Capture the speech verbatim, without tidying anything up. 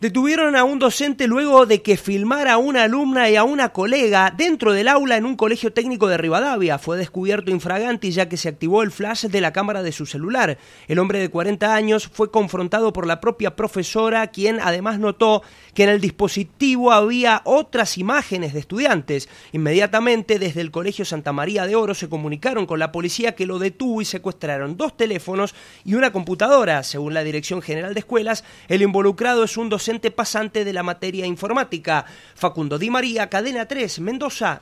Detuvieron a un docente luego de que filmara a una alumna y a una colega dentro del aula en un colegio técnico de Rivadavia. Fue descubierto infraganti ya que se activó el flash de la cámara de su celular. El hombre de cuarenta años fue confrontado por la propia profesora, quien además notó que en el dispositivo había otras imágenes de estudiantes. Inmediatamente desde el Colegio Santa María de Oro se comunicaron con la policía, que lo detuvo y secuestraron dos teléfonos y una computadora. Según la Dirección General de Escuelas, el involucrado es un docente pasante de la materia informática. Facundo Di María, Cadena tres, Mendoza.